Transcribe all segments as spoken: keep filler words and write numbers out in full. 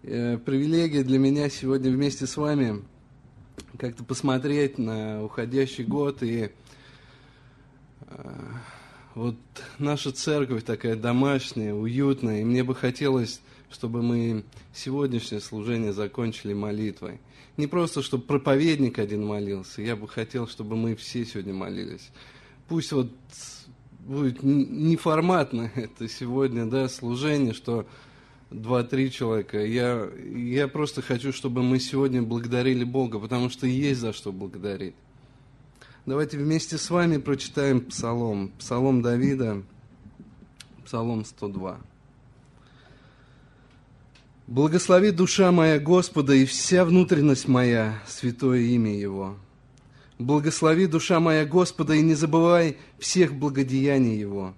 Э, Привилегия для меня сегодня вместе с вами как-то посмотреть на уходящий год. И э, вот наша церковь такая домашняя, уютная. И мне бы хотелось, чтобы мы сегодняшнее служение закончили молитвой. Не просто, чтобы проповедник один молился. Я бы хотел, чтобы мы все сегодня молились. Пусть вот будет неформатно это сегодня, да, служение, что два-три человека. Я, я просто хочу, чтобы мы сегодня благодарили Бога, потому что есть за что благодарить. Давайте вместе с вами прочитаем Псалом. Псалом Давида, Псалом сто два. «Благослови душа моя Господа, и вся внутренность моя, святое имя Его. Благослови душа моя Господа, и не забывай всех благодеяний Его.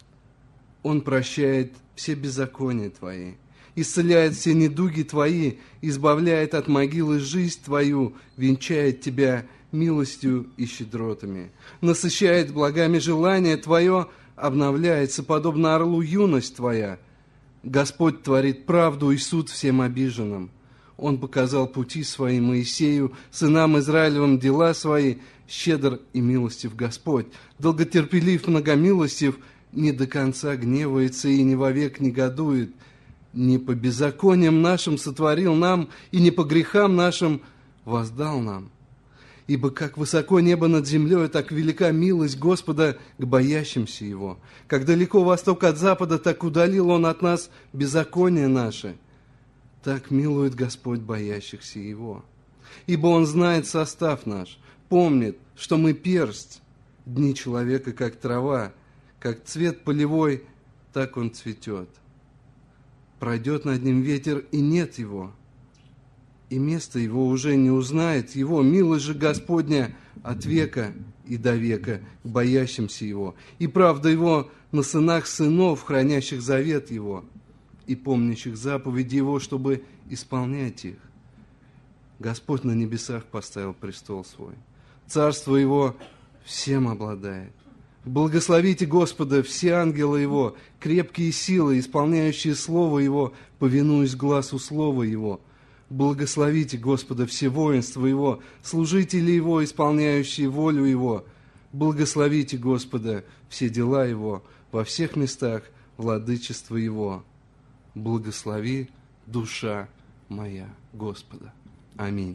Он прощает все беззакония Твои, исцеляет все недуги Твои, избавляет от могилы жизнь Твою, венчает Тебя милостью и щедротами, насыщает благами желание Твое, обновляется, подобно орлу, юность Твоя. Господь творит правду и суд всем обиженным. Он показал пути Свои Моисею, сынам Израилевым дела Свои, щедр и милостив Господь, долготерпелив, многомилостив, не до конца гневается и не вовек негодует. Не по беззакониям нашим сотворил нам, и не по грехам нашим воздал нам. Ибо как высоко небо над землей, так велика милость Господа к боящимся Его. Как далеко восток от запада, так удалил Он от нас беззаконие наше. Так милует Господь боящихся Его. Ибо Он знает состав наш, помнит, что мы персть, дни человека, как трава, как цвет полевой, так он цветет. Пройдет над ним ветер, и нет его, и место его уже не узнает его. Милость же Господня от века и до века к боящимся Его, и правда Его на сынах сынов, хранящих завет Его, и помнящих заповеди Его, чтобы исполнять их. Господь на небесах поставил престол Свой, царство Его всем обладает. Благословите Господа все ангелы Его, крепкие силы, исполняющие Слово Его, повинуясь глазу Слова Его. Благословите Господа все воинства Его, служители Его, исполняющие волю Его. Благословите Господа все дела Его, во всех местах владычества Его. Благослови душа моя Господа. Аминь».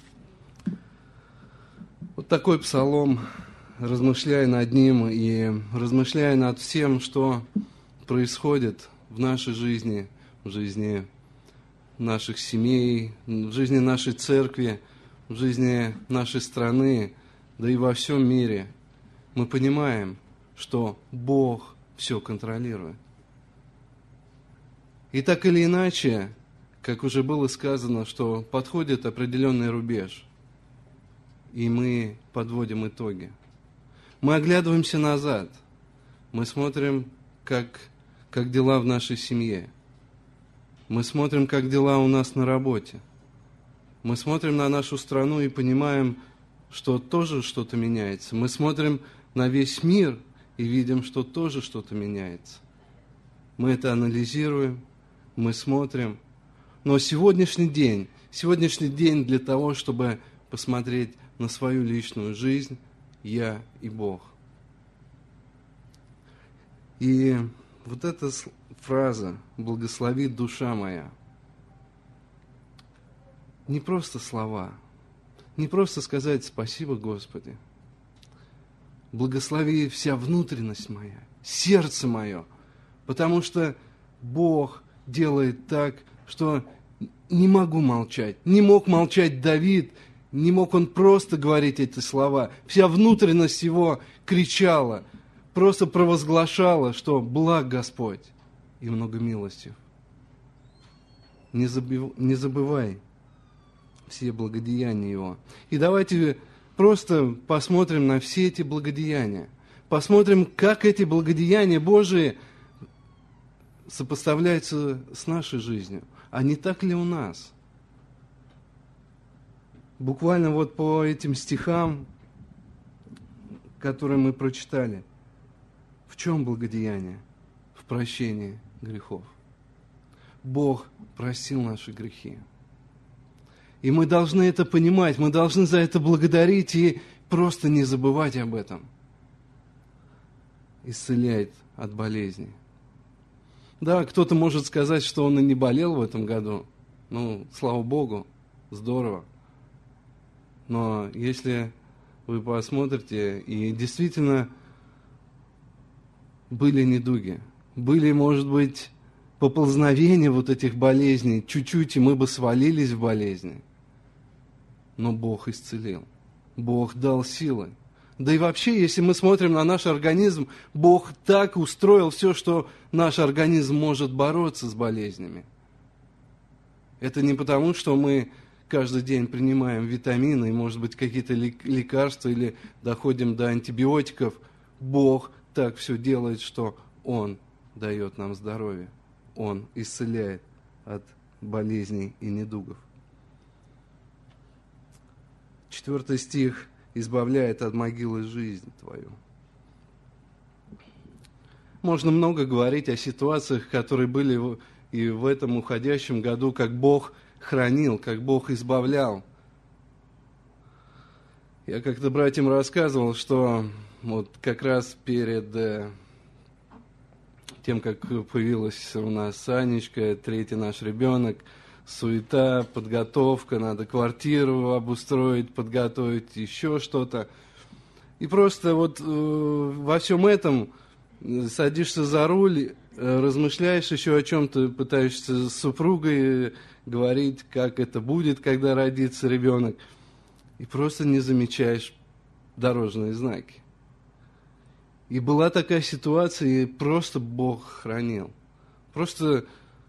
Вот такой псалом. Размышляя над ним и размышляя над всем, что происходит в нашей жизни, в жизни наших семей, в жизни нашей церкви, в жизни нашей страны, да и во всем мире, мы понимаем, что Бог все контролирует. И так или иначе, как уже было сказано, что подходит определенный рубеж, и мы подводим итоги. Мы оглядываемся назад, мы смотрим, как, как дела в нашей семье, мы смотрим, как дела у нас на работе, мы смотрим на нашу страну и понимаем, что тоже что-то меняется, мы смотрим на весь мир и видим, что тоже что-то меняется. Мы это анализируем, мы смотрим, но сегодняшний день, сегодняшний день для того, чтобы посмотреть на свою личную жизнь, я и Бог. И вот эта фраза «благослови душа моя» не просто слова, не просто сказать «спасибо, Господи». Благослови вся внутренность моя, сердце мое, потому что Бог делает так, что не могу молчать. Не мог молчать Давид, не мог он просто говорить эти слова. Вся внутренность его кричала, просто провозглашала, что благ Господь и много милостив. Не забыв, не забывай все благодеяния Его. И давайте просто посмотрим на все эти благодеяния. Посмотрим, как эти благодеяния Божии сопоставляются с нашей жизнью. А не так ли у нас? Буквально вот по этим стихам, которые мы прочитали, в чем благодеяние? В прощении грехов. Бог простил наши грехи. И мы должны это понимать, мы должны за это благодарить и просто не забывать об этом. Исцеляет от болезней. Да, кто-то может сказать, что он и не болел в этом году. Ну, слава Богу, здорово. Но если вы посмотрите, и действительно были недуги, были, может быть, поползновения вот этих болезней, чуть-чуть, и мы бы свалились в болезни. Но Бог исцелил. Бог дал силы. Да и вообще, если мы смотрим на наш организм, Бог так устроил все, что наш организм может бороться с болезнями. Это не потому, что мы каждый день принимаем витамины и, может быть, какие-то лекарства или доходим до антибиотиков. Бог так все делает, что Он дает нам здоровье. Он исцеляет от болезней и недугов. Четвертый стих. Избавляет от могилы жизнь твою. Можно много говорить о ситуациях, которые были и в этом уходящем году, как Бог хранил, как Бог избавлял. Я как-то братьям рассказывал, что вот как раз перед тем, как появилась у нас Анечка, третий наш ребенок, суета, подготовка, надо квартиру обустроить, подготовить, еще что-то. И просто вот э, во всем этом садишься за руль, э, размышляешь еще о чем-то, пытаешься с супругой говорить, как это будет, когда родится ребенок, и просто не замечаешь дорожные знаки. И была такая ситуация, и просто Бог хранил. Просто...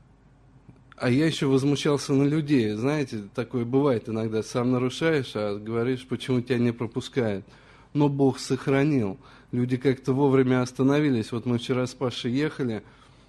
А я еще возмущался на людей. Знаете, такое бывает иногда. Сам нарушаешь, а говоришь, почему тебя не пропускают. Но Бог сохранил. Люди как-то вовремя остановились. Вот мы вчера с Пашей ехали.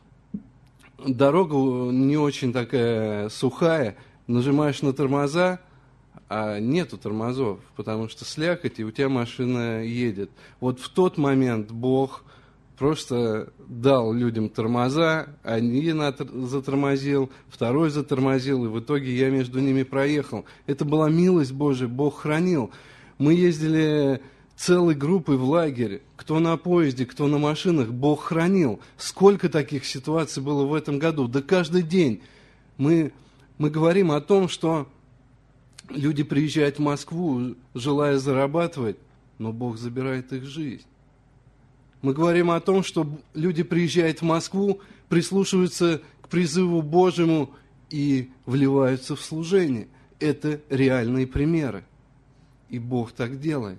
Дорога не очень такая сухая. Нажимаешь на тормоза, а нету тормозов, потому что слякоть, и у тебя машина едет. Вот в тот момент Бог просто дал людям тормоза, один затормозил, второй затормозил, и в итоге я между ними проехал. Это была милость Божия, Бог хранил. Мы ездили целой группой в лагерь, кто на поезде, кто на машинах, Бог хранил. Сколько таких ситуаций было в этом году? Да каждый день мы, мы говорим о том, что люди приезжают в Москву, желая зарабатывать, но Бог забирает их жизнь. Мы говорим о том, что люди приезжают в Москву, прислушиваются к призыву Божьему и вливаются в служение. Это реальные примеры. И Бог так делает.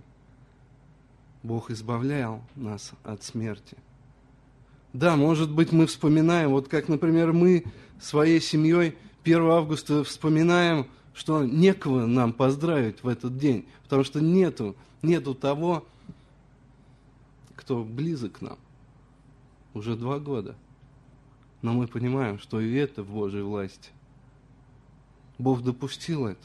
Бог избавлял нас от смерти. Да, может быть, мы вспоминаем, вот как, например, мы своей семьей первого августа вспоминаем, что некого нам поздравить в этот день, потому что нету, нету того, кто близок к нам. Уже два года. Но мы понимаем, что и это в Божьей власти. Бог допустил это.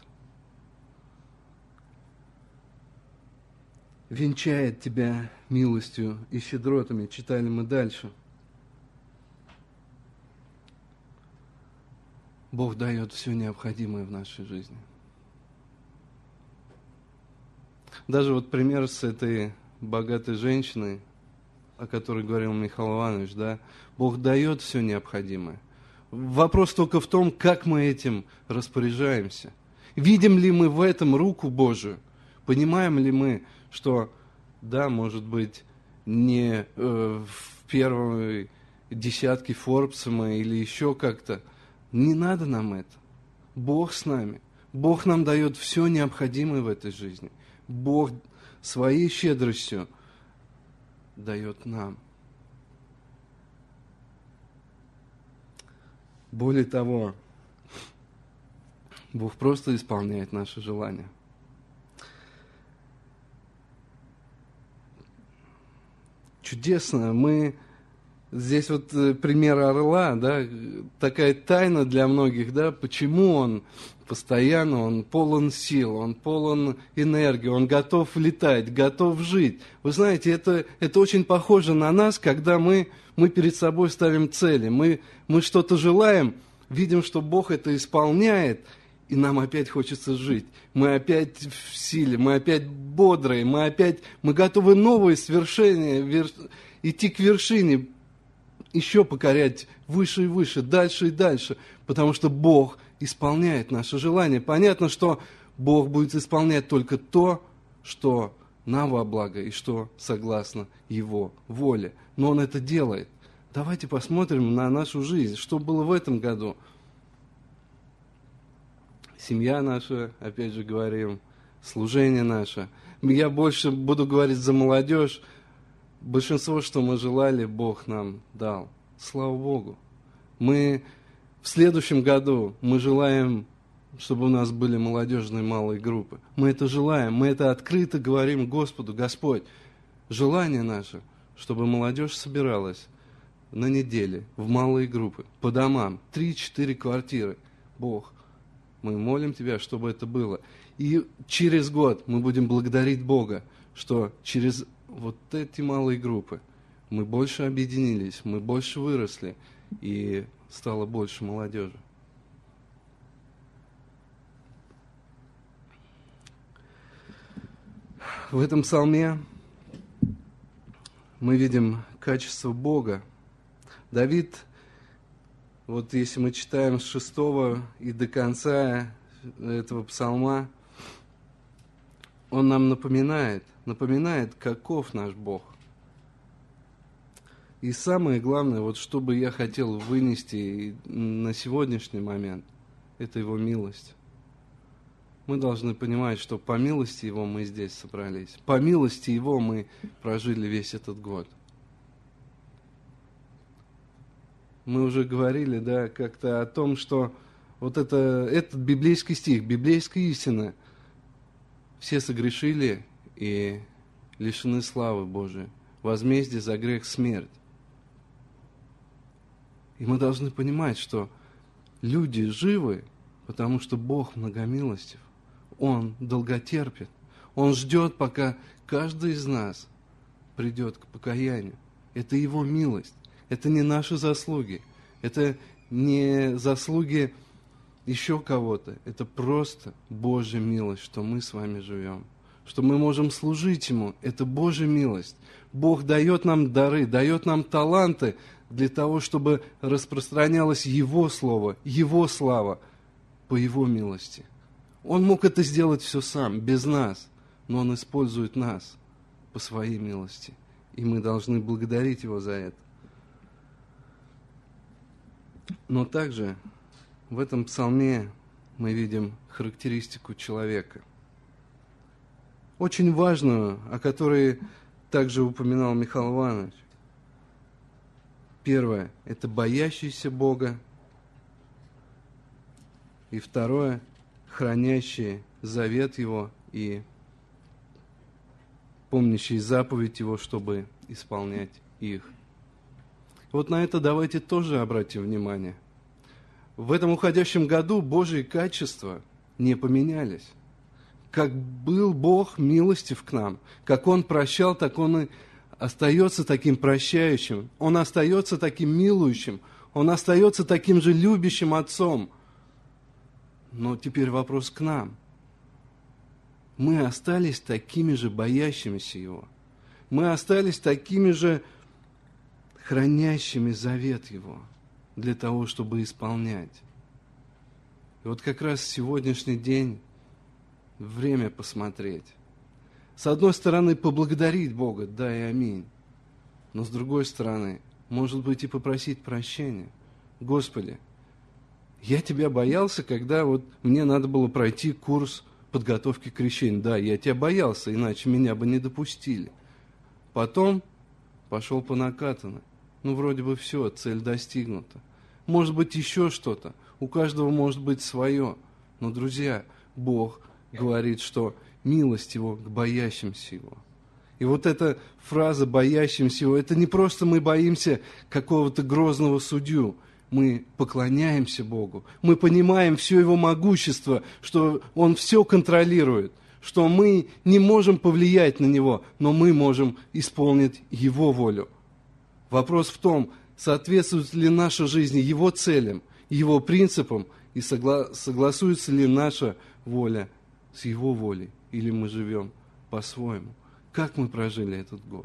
Венчает тебя милостью и щедротами. Читали мы дальше. Бог дает все необходимое в нашей жизни. Даже вот пример с этой богатой женщиной, о которой говорил Михаил Иванович, да, Бог дает все необходимое. Вопрос только в том, как мы этим распоряжаемся. Видим ли мы в этом руку Божию? Понимаем ли мы, что, да, может быть, не э, в первой десятке Форбса мы или еще как-то. Не надо нам это. Бог с нами. Бог нам дает все необходимое в этой жизни. Бог своей щедростью дает нам. Более того, Бог просто исполняет наши желания. Чудесно. Мы здесь вот пример орла, да, такая тайна для многих, да, почему он постоянно, он полон сил, он полон энергии, он готов летать, готов жить. Вы знаете, это, это очень похоже на нас, когда мы, мы перед собой ставим цели, мы, мы что-то желаем, видим, что Бог это исполняет, и нам опять хочется жить. Мы опять в силе, мы опять бодрые, мы опять, мы готовы новые свершения, вер, идти к вершине, еще покорять выше и выше, дальше и дальше, потому что Бог исполняет наши желания. Понятно, что Бог будет исполнять только то, что нам во благо и что согласно Его воле. Но Он это делает. Давайте посмотрим на нашу жизнь, что было в этом году. Семья наша, опять же говорим, служение наше. Я больше буду говорить за молодежь. Большинство, что мы желали, Бог нам дал. Слава Богу. Мы в следующем году мы желаем, чтобы у нас были молодежные малые группы. Мы это желаем, мы это открыто говорим Господу: Господь, желание наше, чтобы молодежь собиралась на неделе в малые группы, по домам, три-четыре квартиры. Бог, мы молим Тебя, чтобы это было. И через год мы будем благодарить Бога, что через вот эти малые группы мы больше объединились, мы больше выросли, и стало больше молодежи. В этом псалме мы видим качество Бога. Давид, вот если мы читаем с шестого и до конца этого псалма, он нам напоминает, напоминает, каков наш Бог. И самое главное, вот что бы я хотел вынести на сегодняшний момент, это Его милость. Мы должны понимать, что по милости Его мы здесь собрались. По милости Его мы прожили весь этот год. Мы уже говорили, да, как-то о том, что вот это, этот библейский стих, библейская истина, все согрешили и лишены славы Божией. Возмездие за грех — смерть. И мы должны понимать, что люди живы, потому что Бог многомилостив. Он долготерпит. Он ждет, пока каждый из нас придет к покаянию. Это Его милость. Это не наши заслуги. Это не заслуги еще кого-то. Это просто Божья милость, что мы с вами живем. Что мы можем служить Ему. Это Божья милость. Бог дает нам дары, дает нам таланты для того, чтобы распространялось Его Слово, Его слава по Его милости. Он мог это сделать все сам, без нас, но Он использует нас по Своей милости. И мы должны благодарить Его за это. Но также в этом псалме мы видим характеристику человека. Очень важную, о которой также упоминал Михаил Иванович. Первое – это боящийся Бога. И второе – хранящие завет Его и помнящие заповедь Его, чтобы исполнять их. Вот на это давайте тоже обратим внимание. В этом уходящем году Божьи качества не поменялись. Как был Бог милостив к нам, как Он прощал, так Он и остается таким прощающим. Он остается таким милующим. Он остается таким же любящим Отцом. Но теперь вопрос к нам. Мы остались такими же боящимися Его. Мы остались такими же хранящими завет Его для того, чтобы исполнять. И вот как раз сегодняшний день время посмотреть. С одной стороны, поблагодарить Бога, да и аминь. Но с другой стороны, может быть, и попросить прощения. Господи, я Тебя боялся, когда вот мне надо было пройти курс подготовки к крещению. Да, я Тебя боялся, иначе меня бы не допустили. Потом пошел по накатанной. Ну, вроде бы все, цель достигнута. Может быть, еще что-то. У каждого может быть свое. Но, друзья, Бог говорит, что милость Его к боящимся Его. И вот эта фраза «боящимся Его» — это не просто мы боимся какого-то грозного судью. Мы поклоняемся Богу. Мы понимаем все Его могущество, что Он все контролирует, что мы не можем повлиять на Него, но мы можем исполнить Его волю. Вопрос в том, соответствует ли наша жизнь Его целям, Его принципам и согла- согласуется ли наша воля с Его волей, или мы живем по-своему. Как мы прожили этот год?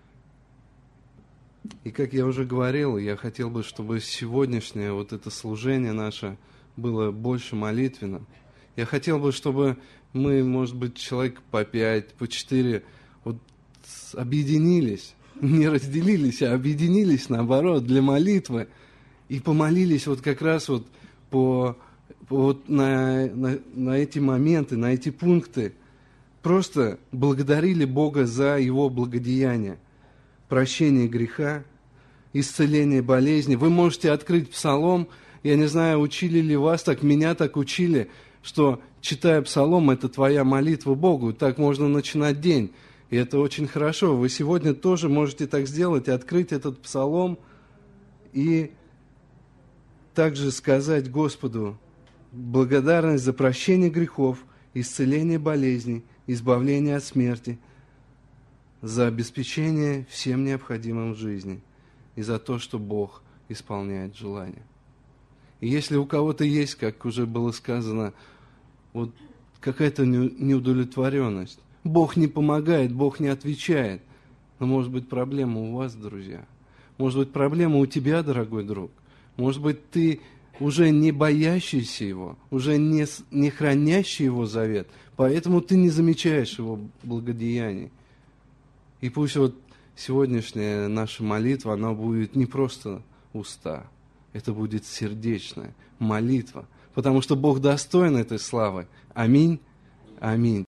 И как я уже говорил, я хотел бы, чтобы сегодняшнее вот это служение наше было больше молитвенным. Я хотел бы, чтобы мы, может быть, человек по пять, по четыре, вот объединились, не разделились, а объединились, наоборот, для молитвы, и помолились вот как раз вот по, по вот на, на, на эти моменты, на эти пункты, просто благодарили Бога за Его благодеяние, прощение греха, исцеление болезни. Вы можете открыть Псалом. Я не знаю, учили ли вас так, меня так учили, что, читая Псалом, это твоя молитва Богу. Так можно начинать день. И это очень хорошо. Вы сегодня тоже можете так сделать, открыть этот Псалом и также сказать Господу благодарность за прощение грехов, исцеление болезней, избавление от смерти, за обеспечение всем необходимым в жизни и за то, что Бог исполняет желания. И если у кого-то есть, как уже было сказано, вот какая-то неудовлетворенность, Бог не помогает, Бог не отвечает, но может быть проблема у вас, друзья, может быть проблема у тебя, дорогой друг, может быть ты уже не боящийся Его, уже не, не хранящий Его завет, поэтому ты не замечаешь Его благодеяний. И пусть вот сегодняшняя наша молитва, она будет не просто уста, это будет сердечная молитва, потому что Бог достоин этой славы. Аминь. Аминь.